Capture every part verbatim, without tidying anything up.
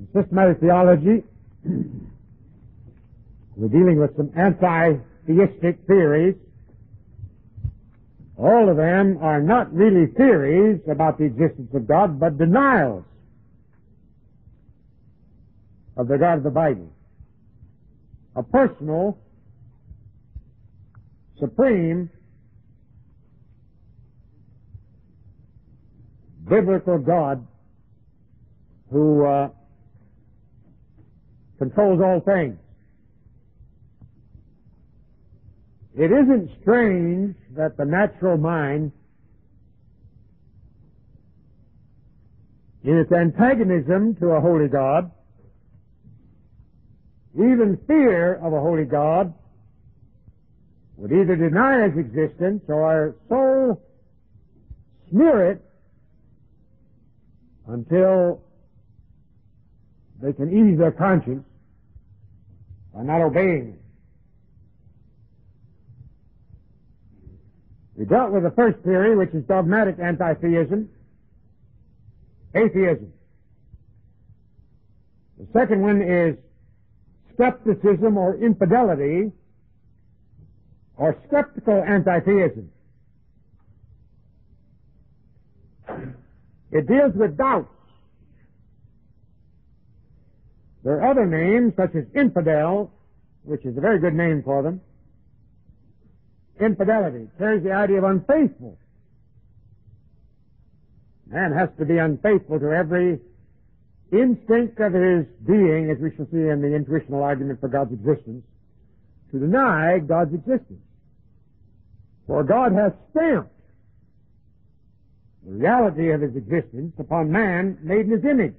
systematic theology, we're dealing with some anti-theistic theories. All of them are not really theories about the existence of God, but denials of the God of the Bible. A personal, supreme, biblical God who uh, controls all things. It isn't strange that the natural mind, in its antagonism to a holy God, even fear of a holy God, would either deny his existence or so smear it until they can ease their conscience by not obeying him. We dealt with the first theory, which is dogmatic anti-theism, atheism. The second one is skepticism or infidelity, or skeptical anti-theism. It deals with doubts. There are other names, such as infidel, which is a very good name for them. Infidelity carries the idea of unfaithful. Man has to be unfaithful to every instinct of his being, as we shall see in the intuitional argument for God's existence, to deny God's existence. For God has stamped the reality of his existence upon man made in his image.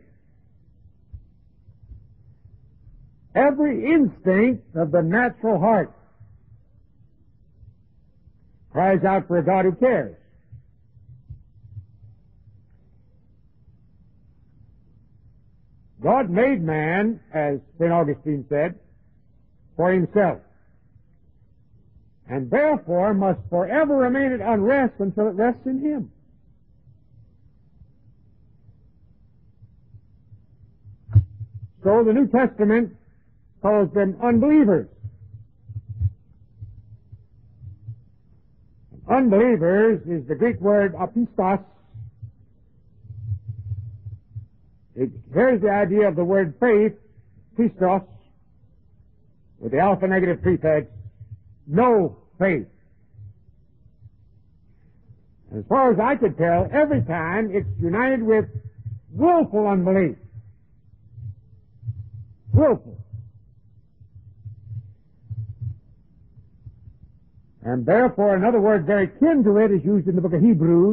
Every instinct of the natural heart cries out for a God who cares. God made man, as Saint Augustine said, for himself, and therefore must forever remain at unrest until it rests in him. So the New Testament calls them unbelievers. Unbelievers is the Greek word apistos. It carries the idea of the word faith, pistos, with the alpha negative prefix, no faith. As far as I could tell, every time it's united with willful unbelief. Willful. And therefore, another word very kin to it is used in the book of Hebrews,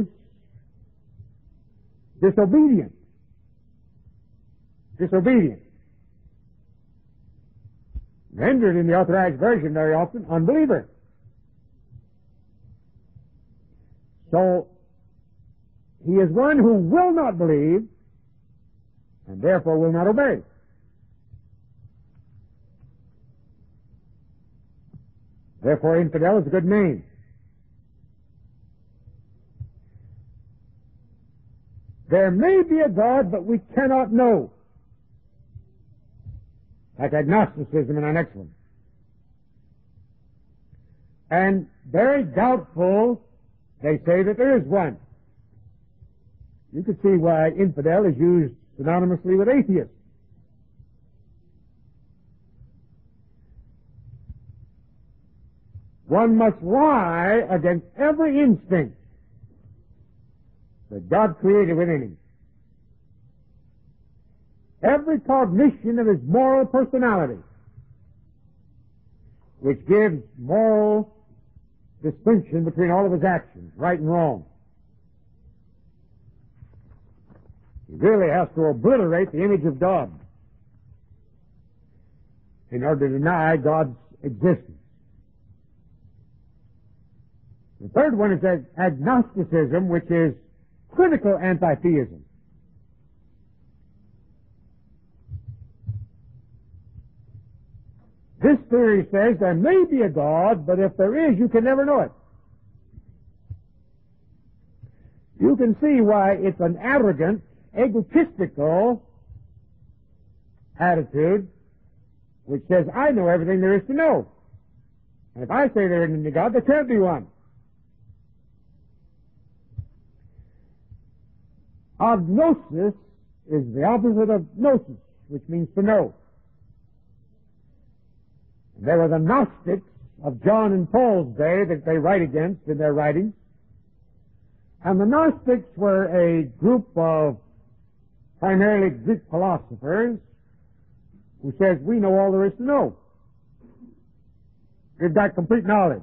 disobedient. Disobedient. Rendered in the Authorized Version very often, unbeliever. So, he is one who will not believe, and therefore will not obey. Therefore, infidel is a good name. There may be a God, but we cannot know. Like agnosticism in our next one. And very doubtful, they say that there is one. You could see why infidel is used synonymously with atheist. One must lie against every instinct that God created within him. Every cognition of his moral personality, which gives moral distinction between all of his actions, right and wrong. He really has to obliterate the image of God in order to deny God's existence. The third one is agnosticism, which is critical anti-theism. This theory says there may be a God, but if there is, you can never know it. You can see why it's an arrogant, egotistical attitude which says, I know everything there is to know. And if I say there isn't any God, there can't be one. Agnosis is the opposite of gnosis, which means to know. And there were the Gnostics of John and Paul's day that they write against in their writings. And the Gnostics were a group of primarily Greek philosophers who says, we know all there is to know. We've got complete knowledge.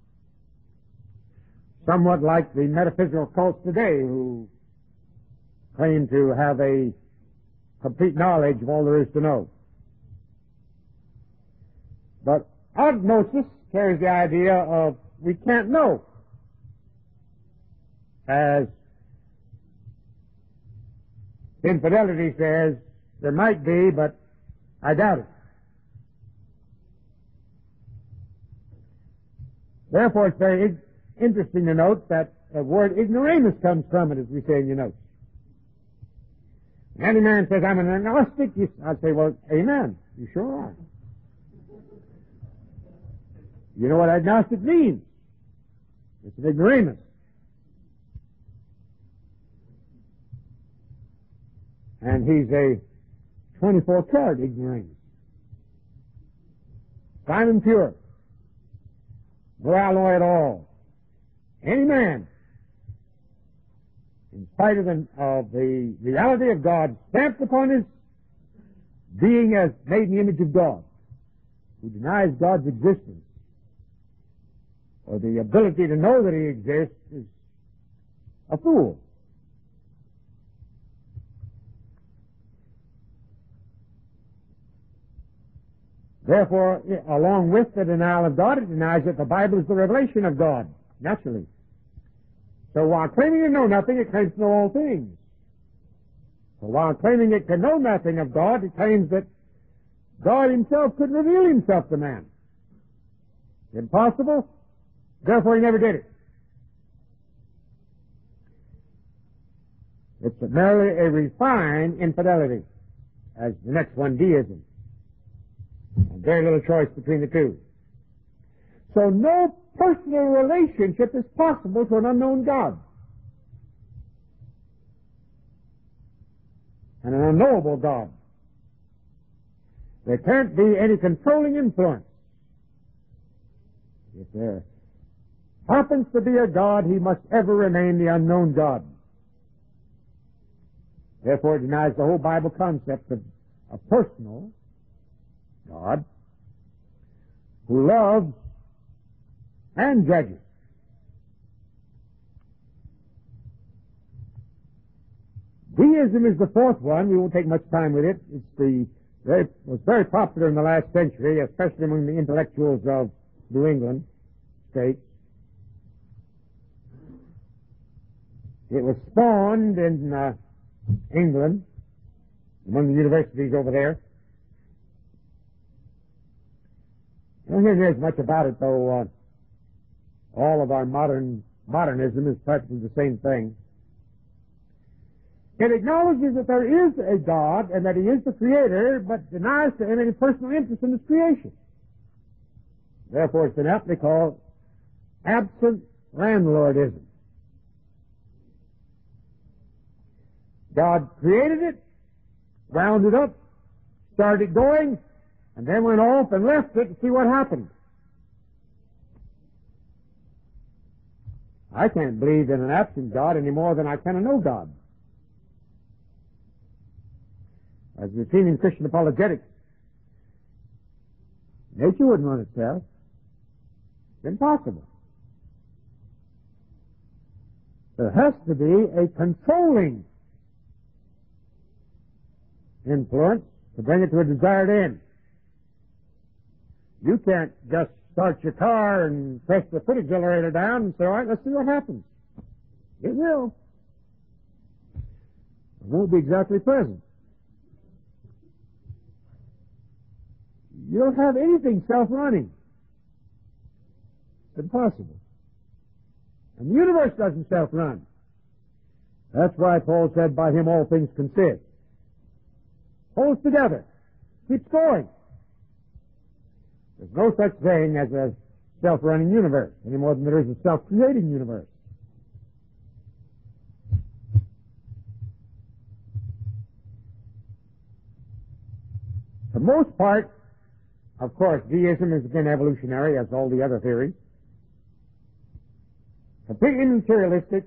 Somewhat like the metaphysical cults today who claim to have a complete knowledge of all there is to know. But agnosis carries the idea of we can't know. As infidelity says, there might be, but I doubt it. Therefore, it's very interesting to note that the word ignoramus comes from it, as we say in your notes. When any man says, I'm an agnostic, I'd say, well, amen. You sure are. You know what agnostic means? It's an ignoramus. And he's a twenty-four karat ignoramus. Fine and pure. No alloy at all. Any man, in spite of the, of the reality of God stamped upon his being as made in the image of God, who denies God's existence, or the ability to know that he exists, is a fool. Therefore, along with the denial of God, it denies that the Bible is the revelation of God, naturally. So while claiming to know nothing, it claims to know all things. So while claiming it can know nothing of God, it claims that God himself could reveal himself to man. Impossible. Therefore, he never did it. It's merely a refined infidelity, as the next one, deism. And very little choice between the two. So no personal relationship is possible to an unknown God. And an unknowable God. There can't be any controlling influence. If there happens to be a God, he must ever remain the unknown God. Therefore, it denies the whole Bible concept of a personal God who loves and judges. Deism is the fourth one. We won't take much time with it. It's the very, it was very popular in the last century, especially among the intellectuals of New England states. It was spawned in uh, England, among the universities over there. I don't hear as much about it, though. Uh, all of our modern modernism is practically the same thing. It acknowledges that there is a God and that he is the Creator, but denies to him any personal interest in his creation. Therefore, it's been aptly called absent landlordism. God created it, wound it up, started going, and then went off and left it to see what happened. I can't believe in an absent God any more than I can a no God. As we've seen in Christian apologetics, nature wouldn't run itself. It's impossible. There has to be a controlling influence to bring it to a desired end. You can't just start your car and press the foot accelerator down and say, all right, let's see what happens. It will. It won't be exactly pleasant. You don't have anything self-running. It's impossible. And the universe doesn't self-run. That's why Paul said, by him all things consist. Holds together. keeps going. There's no such thing as a self-running universe, any more than there is a self-creating universe. For the most part, of course, deism has been evolutionary, as all the other theories. Completely materialistic.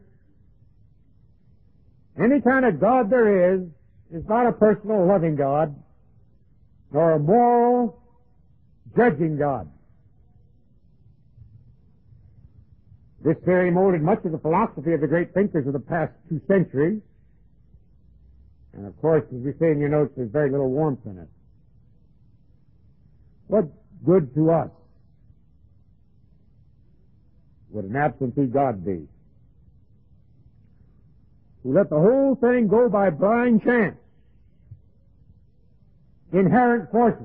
Any kind of God there is is not a personal, loving God, nor a moral, judging God. This theory molded much of the philosophy of the great thinkers of the past two centuries. And of course, as we say in your notes, there's very little warmth in it. What good to us would an absentee God be, who let the whole thing go by blind chance, inherent forces,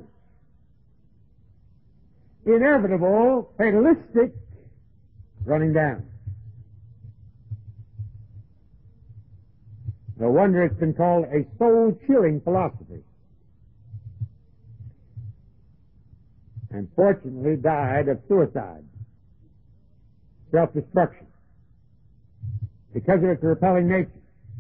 inevitable, fatalistic running down? No wonder it's been called a soul-chilling philosophy. And fortunately died of suicide, self-destruction, because of its repelling nature.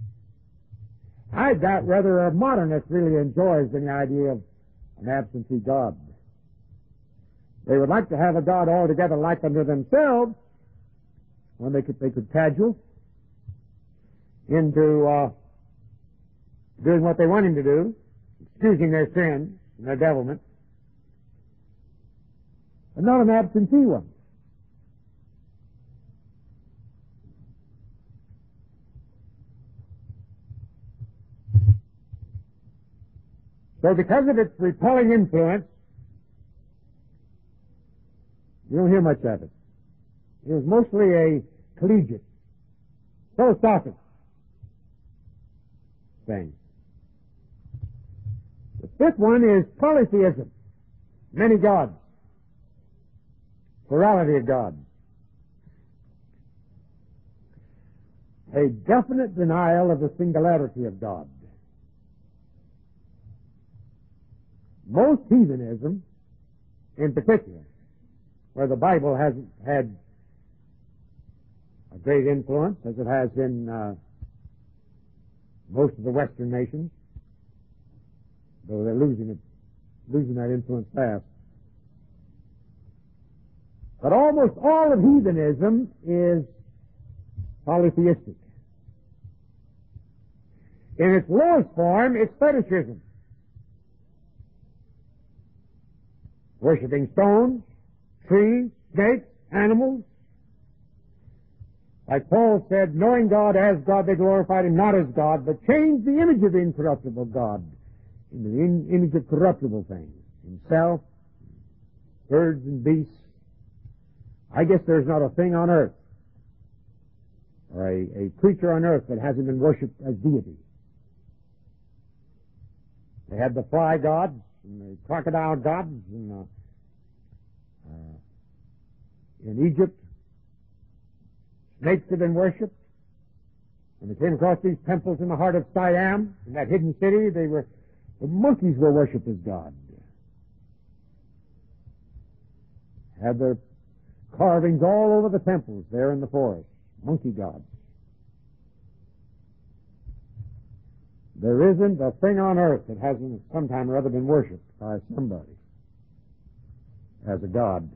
I doubt whether a modernist really enjoys any idea of an absentee God. They would like to have a God altogether like unto themselves, when they could, they could casual into uh, doing what they want him to do, excusing their sins and their devilment, but not an absentee one. So because of its repelling influence, you don't hear much of it. It was mostly a collegiate, philosophic thing. The fifth one is polytheism, many gods, plurality of God. A definite denial of the singularity of God. Most heathenism, in particular, where the Bible hasn't had a great influence, as it has in uh, most of the Western nations, though they're losing it, losing that influence fast. But almost all of heathenism is polytheistic. In its lowest form, it's fetishism. Worshipping stones, trees, snakes, animals. Like Paul said, knowing God as God, they glorified him not as God, but changed the image of the incorruptible God into the in- image of corruptible things. Himself, birds and beasts. I guess there's not a thing on earth, or a, a creature on earth that hasn't been worshipped as deity. They had the fly gods, and the crocodile gods, and uh, uh, in Egypt, snakes had been worshipped. When they came across these temples in the heart of Siam, in that hidden city, they were the monkeys were worshipped as God. Had their carvings all over the temples there in the forest, monkey gods. There isn't a thing on earth that hasn't at some time or other been worshipped by somebody as a god.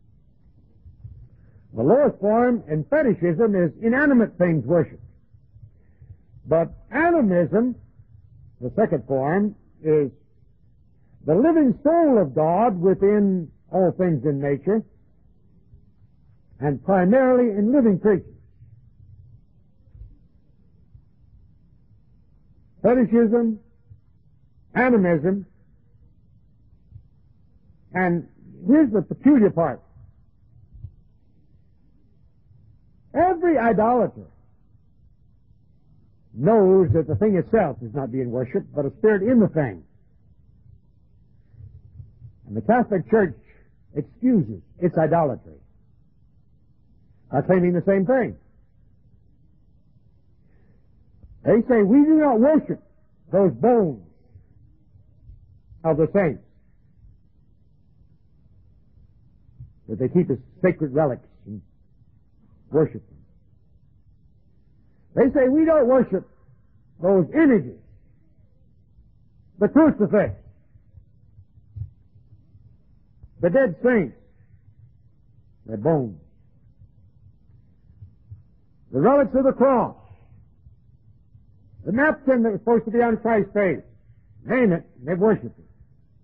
The lowest form in fetishism is inanimate things worshipped. But animism, the second form, is the living soul of God within all things in nature, and primarily in living creatures. Fetishism, animism, and here's the peculiar part. Every idolater knows that the thing itself is not being worshipped, but a spirit in the thing. And the Catholic Church excuses its idolatry by claiming the same thing. They say we do not worship those bones of the saints. that they keep as sacred relics and worship them. They say we don't worship those images, the crucifix, the dead saints, their bones, the relics of the cross, the napkin that was supposed to be on Christ's face. Name it, they've worshipped it.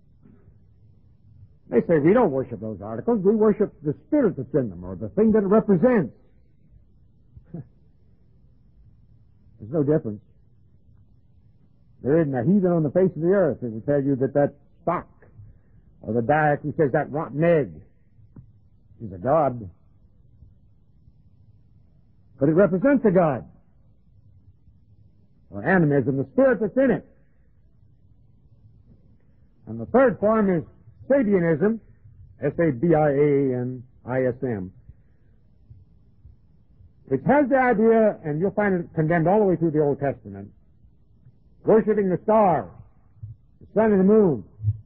They say we don't worship those articles, we worship the spirit that's in them, or the thing that it represents. There's no difference. There isn't a heathen on the face of the earth that will tell you that that stock, or the diet who says that rotten egg is a god. But it represents a god. Or animism, the spirit that's in it. And the third form is Sabianism, S A B I A N I S M, which has the idea, and you'll find it condemned all the way through the Old Testament, worshiping the stars, the sun and the moon.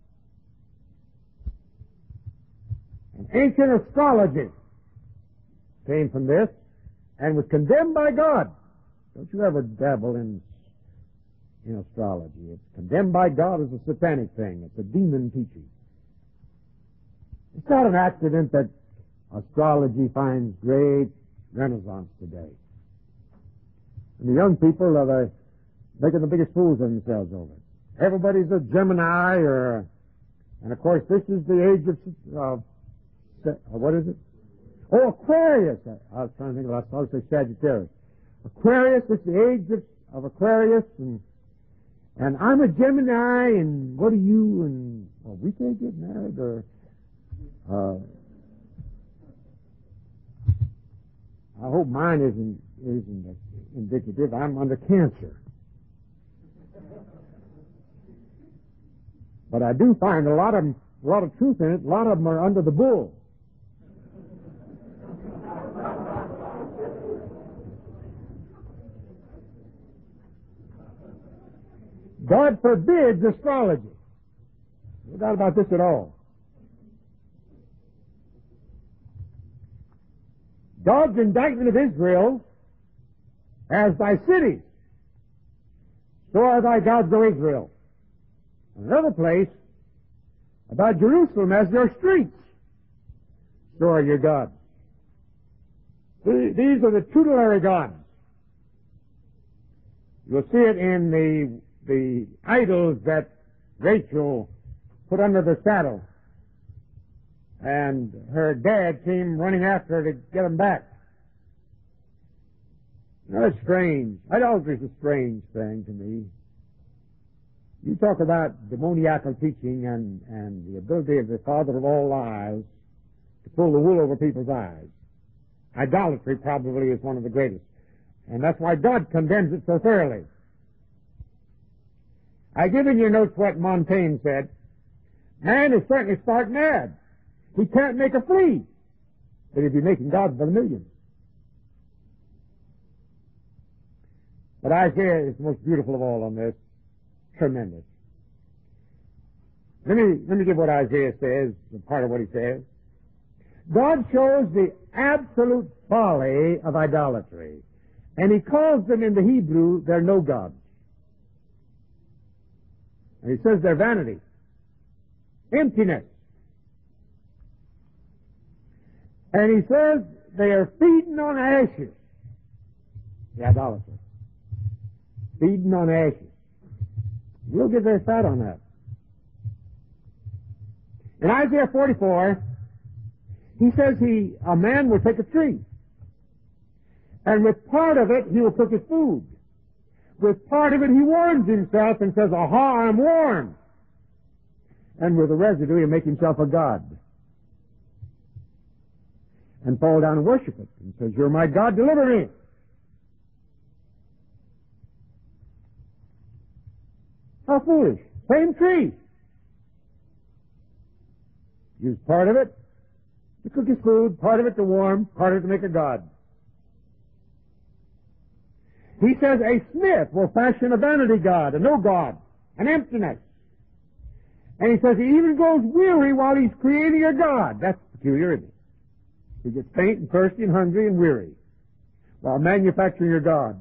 And ancient astrology came from this and was condemned by God. Don't you ever dabble in, in astrology. It's condemned by God as a satanic thing. It's a demon teaching. It's not an accident that astrology finds great renaissance today. And the young people are the, making the biggest fools of themselves over it. Everybody's a Gemini, or, and of course this is the age of, uh, what is it? Oh, Aquarius. I, I was trying to think of, I was say Sagittarius. Aquarius, it's the age of, of Aquarius, and and I'm a Gemini, and what are you, and well, we can't get married, or uh, I hope mine isn't isn't indicative. I'm under Cancer, but I do find a lot of a lot of truth in it. A lot of them are under the Bull. God forbids astrology. No doubt about this at all. God's indictment of Israel as thy cities, so are thy gods, O Israel. Another place about Jerusalem as your streets, so are your gods. These are the tutelary gods. You'll see it in the the idols that Rachel put under the saddle, and her dad came running after her to get them back. Now, that's strange. Idolatry is a strange thing to me. You talk about demoniacal teaching and, and the ability of the father of all lies to pull the wool over people's eyes. Idolatry probably is one of the greatest. And that's why God condemns it so thoroughly. I give in your notes what Montaigne said. Man is certainly stark mad. He can't make a flea, but he'd be making gods by the millions. But Isaiah is the most beautiful of all on this. Tremendous. Let me, let me give what Isaiah says, part of what he says. God shows the absolute folly of idolatry, and he calls them in the Hebrew, they're no gods. And he says they're vanity, emptiness. And he says they are feeding on ashes. The idolaters. Feeding on ashes. We'll get very fat on that. In Isaiah forty-four, he says he, a man will take a tree, and with part of it he will cook his food. With part of it he warms himself and says, aha, I'm warm. And with the residue he'll make himself a god. And fall down and worship it. And says, you're my God, deliver me. How foolish. Same tree. Use part of it to cook his food, part of it to warm, part of it to make a god. He says a smith will fashion a vanity god, a no god, an emptiness. And he says he even goes weary while he's creating a god. That's peculiar, isn't it? You get faint and thirsty and hungry and weary while manufacturing your God.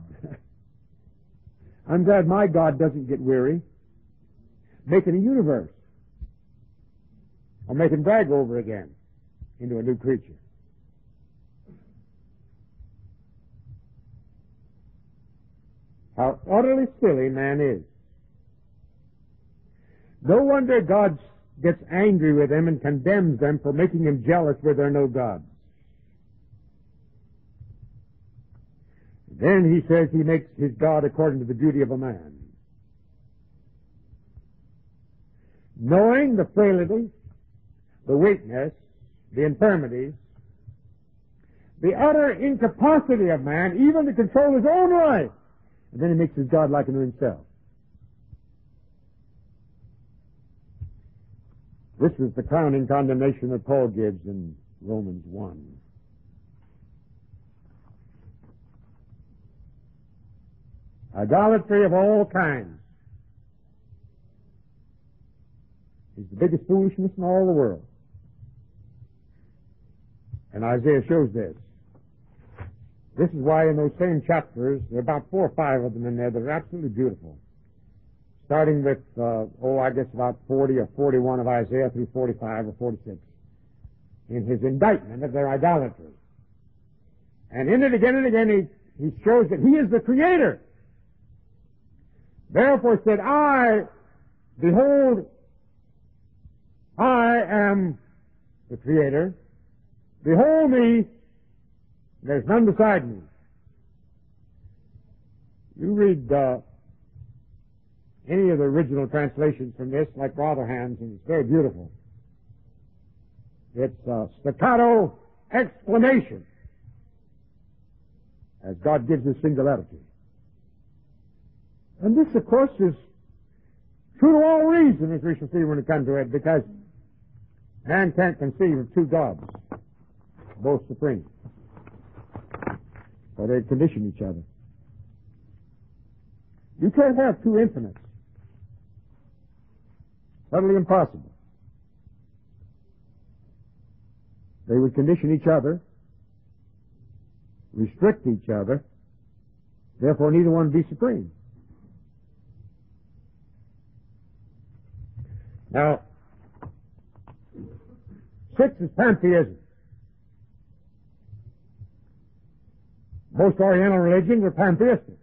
I'm glad my God doesn't get weary making a universe or making drag over again into a new creature. How utterly silly man is. No wonder God gets angry with them and condemns them for making him jealous where there are no gods. Then he says he makes his God according to the beauty of a man. Knowing the frailty, the weakness, the infirmities, the utter incapacity of man even to control his own life. And then he makes his God like unto himself. This is the crowning condemnation that Paul gives in Romans one. Idolatry of all kinds is the biggest foolishness in all the world. And Isaiah shows this. This is why in those same chapters, there are about four or five of them in there that are absolutely beautiful. Starting with, uh, oh, I guess about forty or forty-one of Isaiah through forty-five or forty-six. In his indictment of their idolatry. And in it again and again he, he shows that he is the creator. Therefore said, I, behold, I am the creator. Behold me, there's none beside me. You read uh, any of the original translations from this, like Rotherham's, and it's very beautiful. It's a staccato exclamation as God gives his singularity. And this, of course, is true to all reason, as we shall see when we come to it, because man can't conceive of two gods, both supreme. So they condition each other. You can't have two infinites. Utterly impossible. They would condition each other, restrict each other, therefore neither one would be supreme. Now, six is pantheism. Most Oriental religions are pantheistic.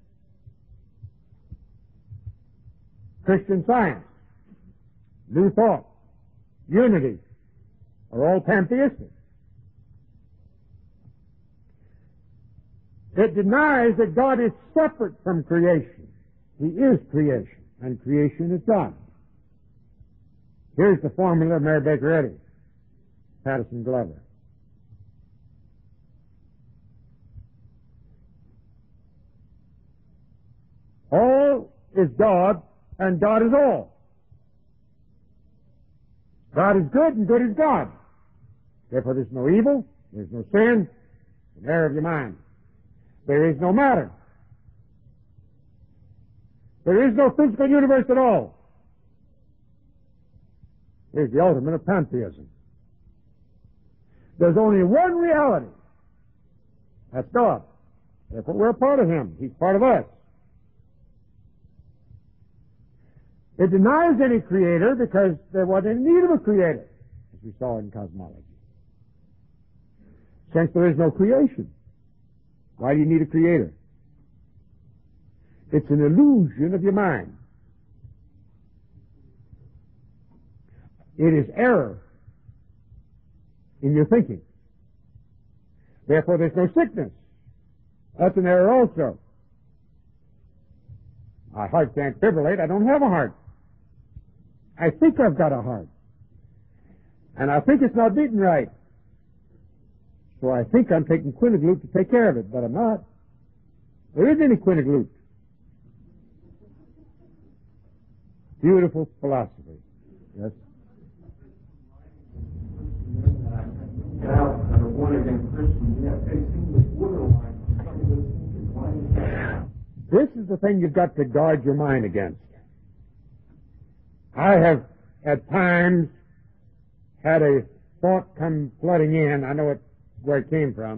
Christian Science, New Thought, Unity are all pantheistic. It denies that God is separate from creation. He is creation, and creation is God. Here's the formula of Mary Baker Eddy, Patterson Glover. All is God, and God is all. God is good, and good is God. Therefore there's no evil, there's no sin, an error of your mind. There is no matter. There is no physical universe at all. Here's the ultimate of pantheism. There's only one reality. That's God. Therefore we're a part of him. He's part of us. It denies any creator because there wasn't any need of a creator, as we saw in cosmology. Since there is no creation, why do you need a creator? It's an illusion of your mind. It is error in your thinking. Therefore there's no sickness. That's an error also. My heart can't fibrillate. I don't have a heart. I think I've got a heart. And I think it's not beating right. So I think I'm taking quinagloot to take care of it, but I'm not. There isn't any quinagloot. Beautiful philosophy. Yes? Out that are born again Christians, yet they seem to borderline. This is the thing you've got to guard your mind against. I have at times had a thought come flooding in. I know it where it came from.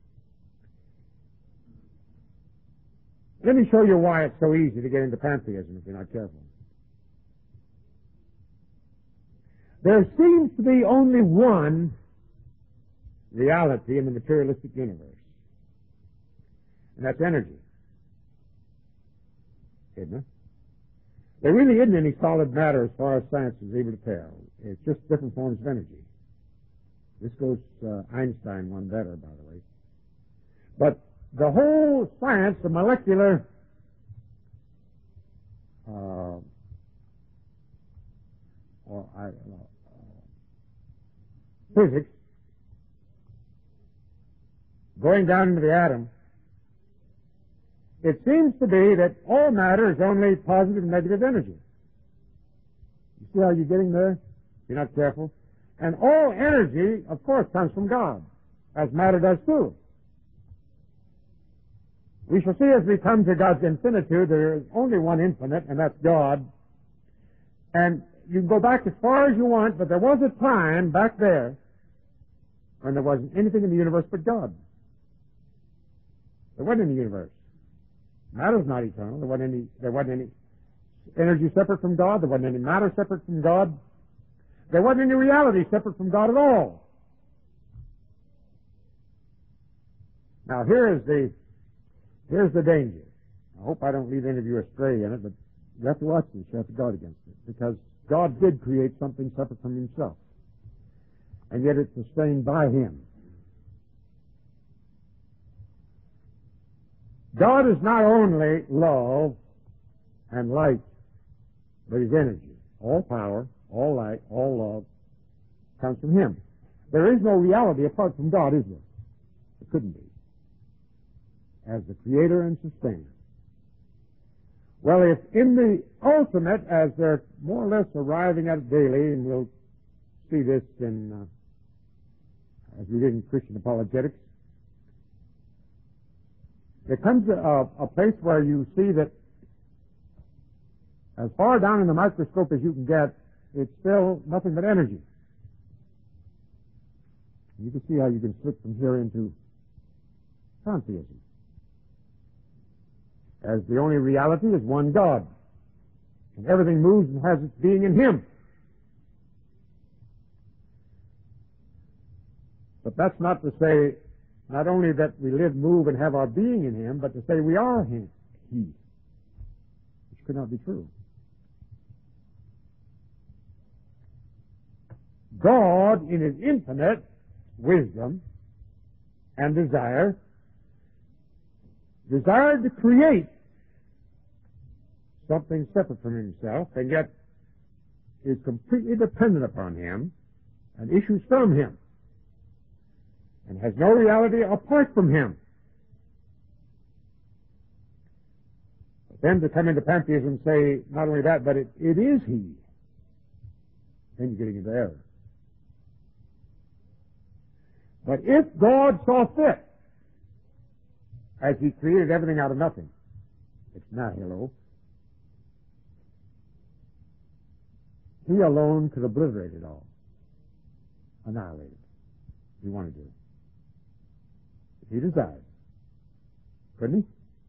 Let me show you why it's so easy to get into pantheism if you're not careful. There seems to be only one reality in the materialistic universe, and that's energy. Isn't it? There really isn't any solid matter as far as science is able to tell. It's just different forms of energy. This goes uh, Einstein one better, by the way. But the whole science of molecular uh, or I, uh, physics, going down into the atom, it seems to be that all matter is only positive and negative energy. You see how you're getting there? You're not careful. And all energy, of course, comes from God, as matter does too. We shall see as we come to God's infinitude, there is only one infinite, and that's God. And you can go back as far as you want, but there was a time back there when there wasn't anything in the universe but God. There wasn't any universe. Matter's not eternal. There wasn't any, there wasn't any energy separate from God. There wasn't any matter separate from God. There wasn't any reality separate from God at all. Now here is the, here's the danger. I hope I don't lead any of you astray in it, but you have to watch this. You have to guard against it. Because God did create something separate from himself. And yet it's sustained by him. God is not only love and light, but he's energy. All power, all light, all love comes from him. There is no reality apart from God, is there? There couldn't be. As the creator and sustainer. Well, if in the ultimate, as they're more or less arriving at it daily, and we'll see this in, uh, as we did in Christian apologetics, there comes a, a place where you see that as far down in the microscope as you can get, it's still nothing but energy. You can see how you can slip from here into pantheism. As the only reality is one God. And everything moves and has its being in him. But that's not to say not only that we live, move, and have our being in him, but to say we are him, he, which could not be true. God, in his infinite wisdom and desire, desired to create something separate from himself, and yet is completely dependent upon him and issues from him, and has no reality apart from him. But then to come into pantheism and say, not only that, but it, it is he, then you're getting into error. But if God saw fit, as he created everything out of nothing, it's nihilo, he alone could obliterate it all, annihilate it, if he wanted to. If he desired. Couldn't he?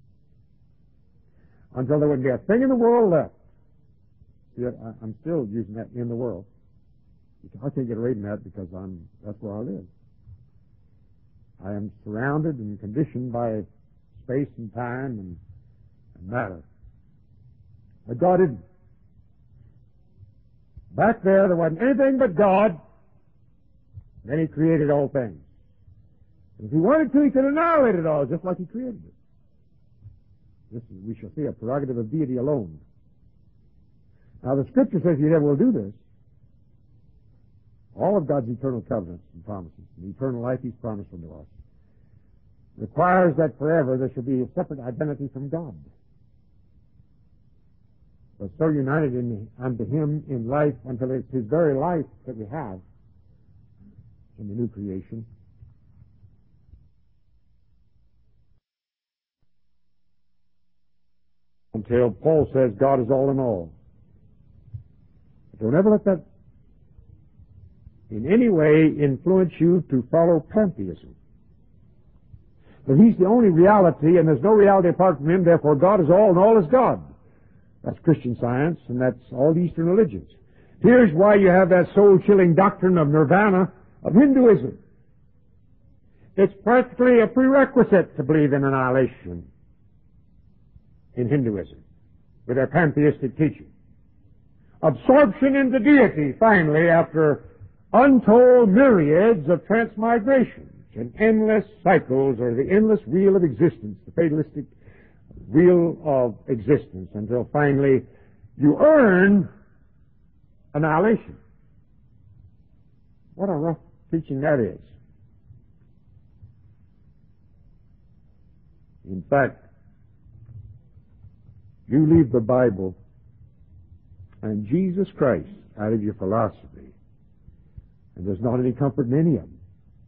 Until there wouldn't be a thing in the world left. See, I, I'm still using that in the world. I can't get away from that because I'm, that's where I live. I am surrounded and conditioned by space and time and, and matter. But God didn't. Back there, there wasn't anything but God. Then he created all things. If he wanted to, he could annihilate it all, just like he created it. This is, we shall see, a prerogative of deity alone. Now, the Scripture says he never will do this. All of God's eternal covenants and promises, the eternal life he's promised unto us, requires that forever there should be a separate identity from God. But so united in, unto him in life until it's his very life that we have in the new creation. Until Paul says God is all in all. But don't ever let that in any way influence you to follow pantheism. But He's the only reality, and there's no reality apart from Him, therefore God is all, and all is God. That's Christian Science, and that's all the Eastern religions. Here's why you have that soul-chilling doctrine of nirvana of Hinduism. It's practically a prerequisite to believe in annihilation in Hinduism, with their pantheistic teaching. Absorption into deity, finally, after untold myriads of transmigrations and endless cycles, or the endless wheel of existence, the fatalistic wheel of existence, until finally you earn annihilation. What a rough teaching that is. In fact, you leave the Bible and Jesus Christ out of your philosophy, and there's not any comfort in any of them.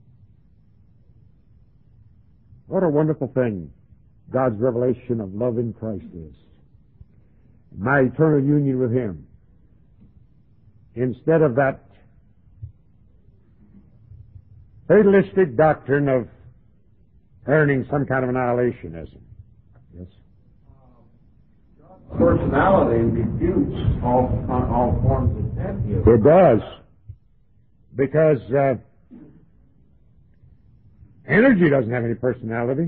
What a wonderful thing God's revelation of love in Christ is. My eternal union with Him. Instead of that fatalistic doctrine of earning some kind of annihilationism. Yes? Personality refutes all, all forms of pantheism. It does. Because uh, energy doesn't have any personality.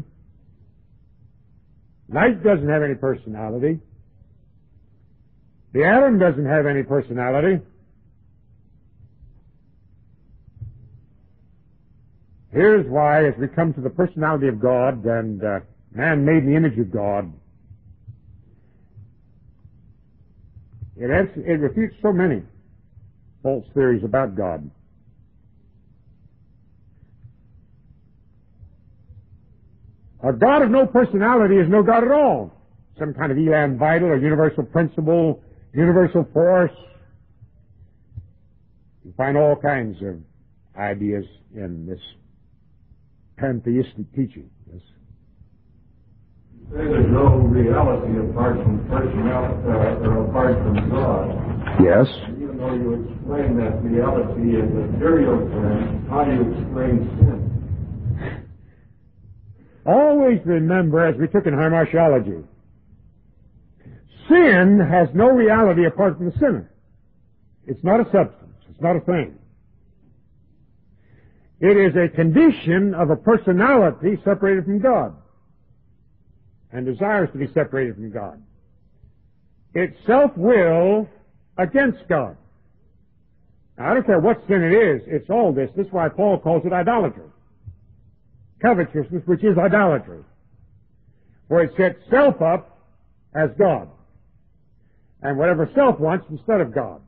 Light doesn't have any personality. The atom doesn't have any personality. Here's why, as we come to the personality of God, and uh, man made in the image of God, it, has, it refutes so many false theories about God. A God of no personality is no God at all. Some kind of elam vital or universal principle, universal force. You find all kinds of ideas in this pantheistic teaching. Yes. You say there's no reality apart from personality, uh, or apart from God. Yes. Even though you explain that reality in material terms, how do you explain sin? Always remember, as we took in hamartiology, sin has no reality apart from the sinner. It's not a substance. It's not a thing. It is a condition of a personality separated from God and desires to be separated from God. It's self-will against God. Now, I don't care what sin it is, it's all this. This is why Paul calls it idolatry. Covetousness, which is idolatry. For it sets self up as God. And whatever self wants instead of God.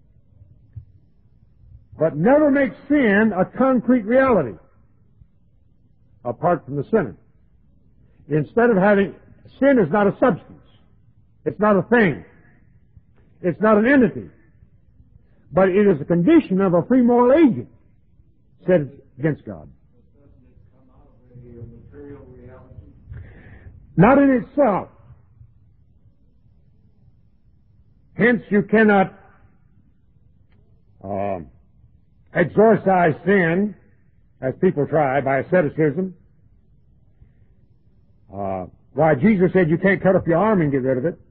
But never make sin a concrete reality apart from the sinner. Instead of having, sin is not a substance. It's not a thing. It's not an entity. But it is a condition of a free moral agent set against God. Not in itself. Hence, you cannot uh, exorcise sin, as people try, by asceticism. Uh, why, Jesus said you can't cut up your arm and get rid of it.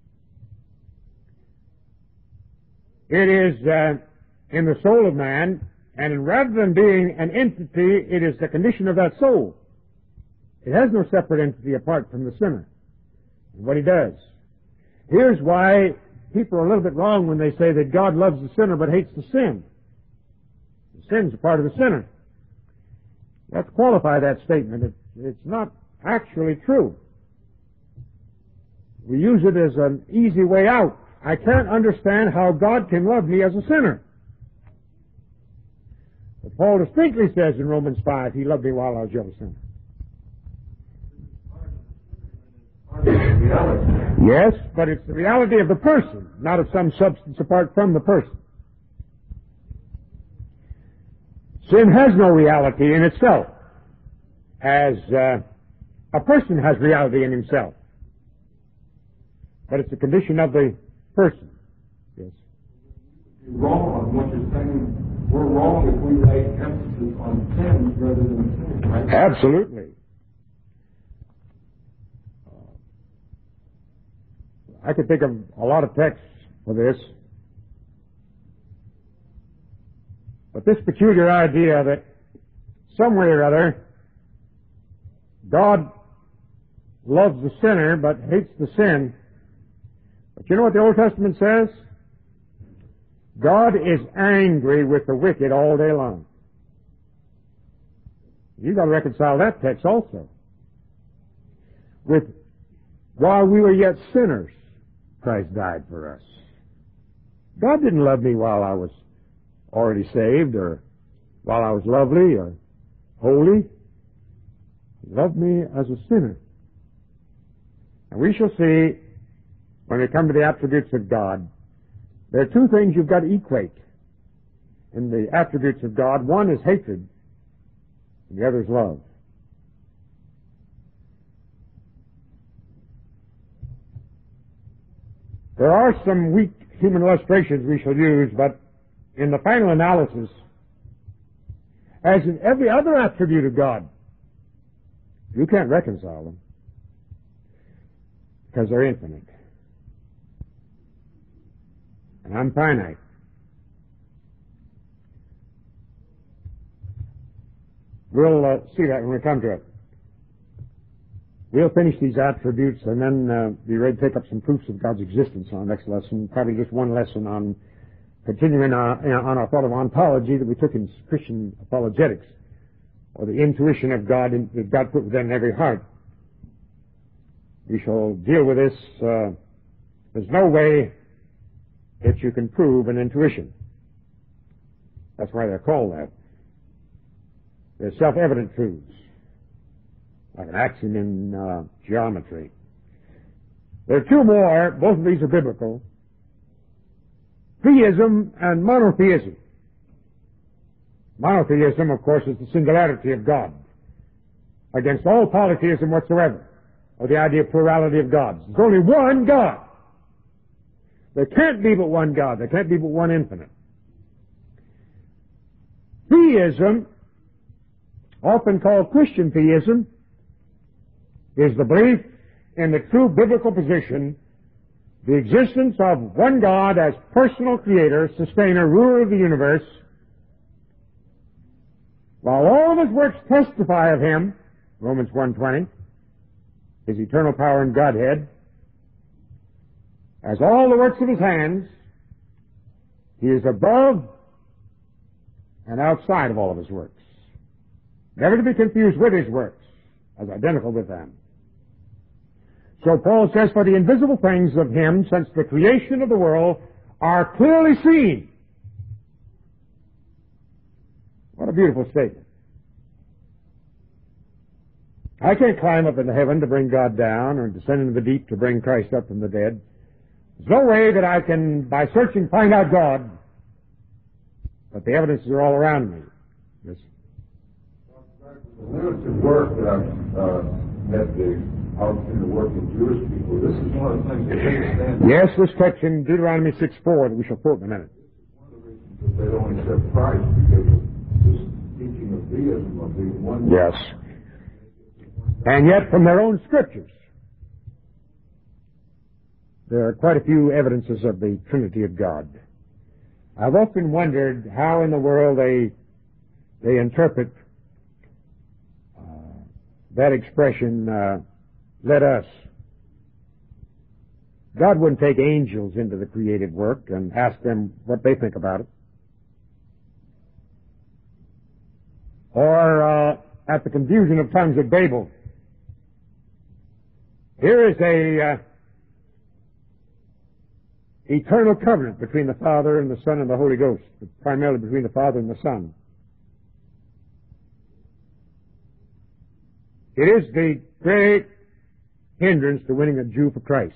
It is uh, in the soul of man, and rather than being an entity, it is the condition of that soul. It has no separate entity apart from the sinner and what he does. Here's why people are a little bit wrong when they say that God loves the sinner but hates the sin. The sin's a part of the sinner. Let's qualify that statement. It, it's not actually true. We use it as an easy way out. I can't understand how God can love me as a sinner. But Paul distinctly says in Romans five, He loved me while I was yet a sinner. Yes, but it's the reality of the person, not of some substance apart from the person. Sin has no reality in itself, as uh, a person has reality in himself. But it's a condition of the person. Yes. You're wrong on what you're saying. We're wrong if we lay emphasis on sin rather than sin, right? Absolutely. I could think of a lot of texts for this. But this peculiar idea that some way or other God loves the sinner but hates the sin. But you know what the Old Testament says? God is angry with the wicked all day long. You've got to reconcile that text also. With, while we were yet sinners, Christ died for us. God didn't love me while I was already saved, or while I was lovely or holy. He loved me as a sinner. And we shall see, when we come to the attributes of God, there are two things you've got to equate in the attributes of God. One is hatred, and the other is love. There are some weak human illustrations we shall use, but in the final analysis, as in every other attribute of God, you can't reconcile them because they're infinite. And I'm finite. We'll uh, see that when we come to it. We'll finish these attributes and then uh, be ready to take up some proofs of God's existence on the next lesson. Probably just one lesson on continuing our, on our thought of ontology that we took in Christian apologetics, or the intuition of God in, that God put within every heart. We shall deal with this. Uh, there's no way that you can prove an intuition. That's why they're called that. They're self-evident truths, like an axiom in uh, geometry. There are two more. Both of these are biblical. Theism and monotheism. Monotheism, of course, is the singularity of God, against all polytheism whatsoever, or the idea of plurality of gods. There's only one God. There can't be but one God. There can't be but one infinite. Theism, often called Christian theism, is the belief in the true biblical position, the existence of one God as personal creator, sustainer, ruler of the universe, while all of his works testify of him, Romans one twenty, his eternal power and Godhead, as all the works of his hands, he is above and outside of all of his works, never to be confused with his works, as identical with them. So Paul says, for the invisible things of him, since the creation of the world, are clearly seen. What a beautiful statement. I can't climb up into heaven to bring God down, or descend into the deep to bring Christ up from the dead. There's no way that I can, by searching, find out God. But the evidences are all around me. Yes. The limited work that I've uh, met the opportunity to work in Jewish people, this is one of the things that they understand. Yes, this text in Deuteronomy six four that we shall quote in a minute. One of the reasons that they don't accept Christ, because of this teaching of theism, of the one. Yes. And yet, from their own scriptures, there are quite a few evidences of the Trinity of God. I've often wondered how in the world they they interpret uh, that expression, uh, let us. God wouldn't take angels into the creative work and ask them what they think about it. Or uh, at the confusion of tongues at Babel. Here is a uh, eternal covenant between the Father and the Son and the Holy Ghost, primarily between the Father and the Son. It is the great hindrance to winning a Jew for Christ.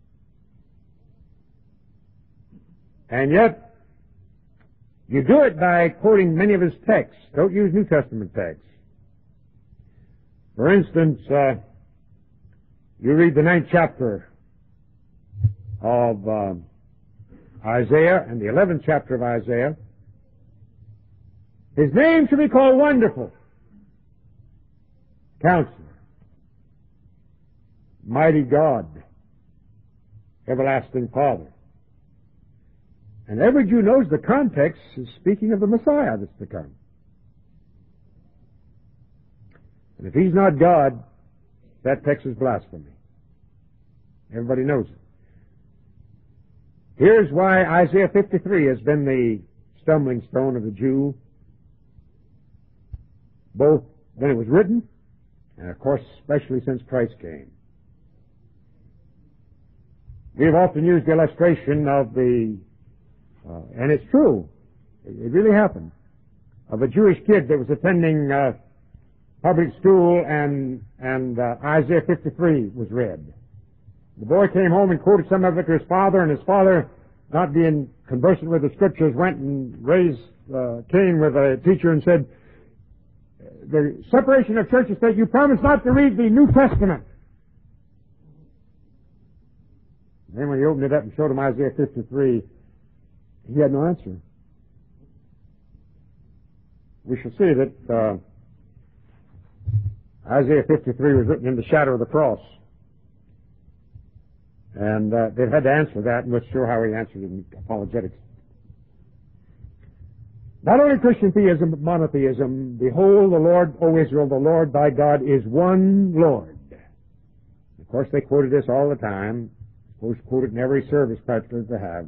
And yet, you do it by quoting many of his texts. Don't use New Testament texts. For instance, uh, you read the ninth chapter of uh, Isaiah and the eleventh chapter of Isaiah. His name should be called Wonderful, Counselor, Mighty God, everlasting Father. And every Jew knows the context is speaking of the Messiah that's to come. And if he's not God, that text is blasphemy. Everybody knows it. Here's why Isaiah fifty-three has been the stumbling stone of the Jew, both when it was written, and of course, especially since Christ came. We've often used the illustration of the, uh, and it's true, it really happened, of a Jewish kid that was attending uh, public school and, and uh, Isaiah fifty-three was read. The boy came home and quoted some of it to his father, and his father, not being conversant with the scriptures, went and raised uh, Cain with a teacher and said, the separation of church and state, you promised not to read the New Testament. Then when he opened it up and showed him Isaiah fifty-three, he had no answer. We shall see that uh, Isaiah fifty-three was written in the shadow of the cross. And uh, they've had to answer that, and let's show how he answered it in apologetics. Not only Christian theism, but monotheism. Behold, the Lord, O Israel, the Lord thy God is one Lord. Of course, they quoted this all the time. Most quote it in every service practically they have.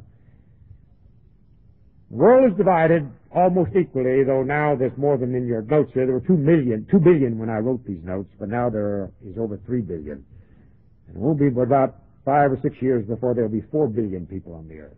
The world is divided almost equally, though now there's more than in your notes here. There were two million, two billion when I wrote these notes, but now there is over three billion. And it won't be but about five or six years before there'll be four billion people on the earth.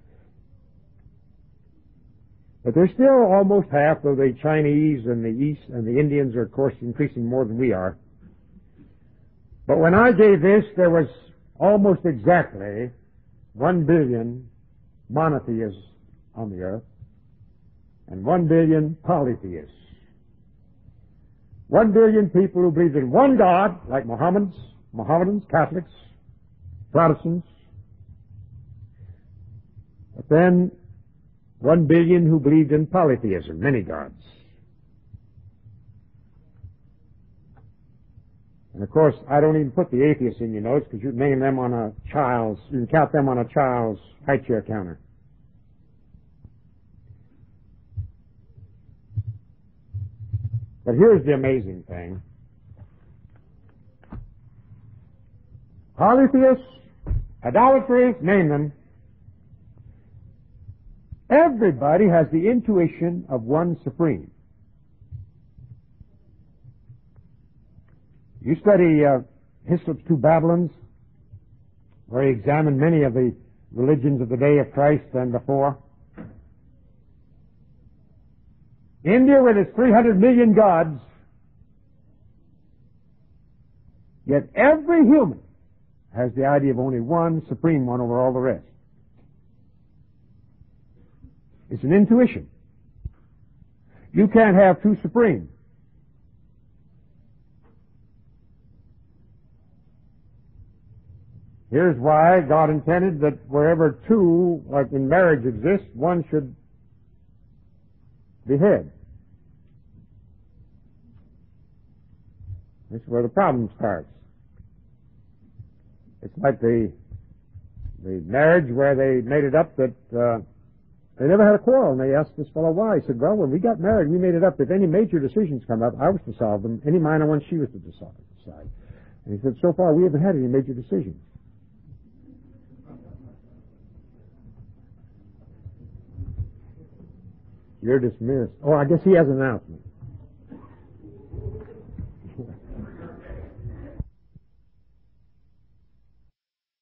But there's still almost half of the Chinese and the East and the Indians are, of course, increasing more than we are. But when I gave this, there was almost exactly one billion monotheists on the earth and one billion polytheists. One billion people who believed in one God, like Mohammedans, Mohammedans, Catholics, Protestants. But then one billion who believed in polytheism, many gods. And of course, I don't even put the atheists in your notes because you can name them on a child's, you can count them on a child's high chair counter. But here's the amazing thing. Polytheists, idolatry, name them. Everybody has the intuition of one supreme. You study uh, Hislop's Two Babylons, where he examined many of the religions of the day of Christ and before. India, with its three hundred million gods, yet every human has the idea of only one supreme one over all the rest. It's an intuition. You can't have two supreme. Here's why God intended that wherever two, like in marriage, exist, one should be head. This is where the problem starts. It's like the the marriage where they made it up that uh, they never had a quarrel, and they asked this fellow why. He said, well, when we got married, we made it up. If any major decisions come up, I was to solve them. Any minor ones, she was to decide. And he said, so far, we haven't had any major decisions. You're dismissed. Oh, I guess he has an announcement.